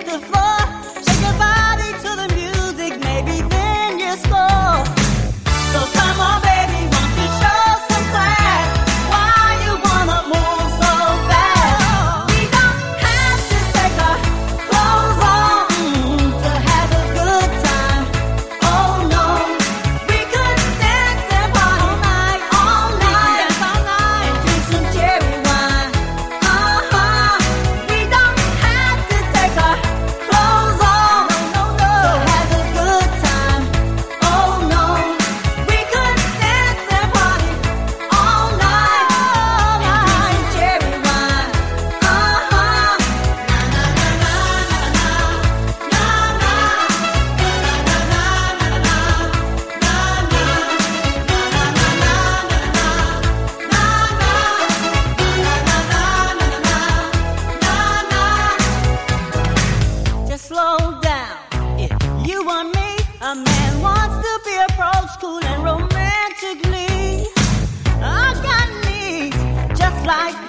the floor. Shake your body to the music, maybe then you score. So come on, baby, won't you show some class? Why you wanna move so fast? We don't have to take our clothes off to have a good time. Oh no, we could dance and party all night, and drink some cherry wine. We don't have to take our clothes off to have a good time. Oh no, we could dance and party all night, and drink some cherry wine. Just slow down. If you want me, a man wants to be approached cool and romantically. I got needs just like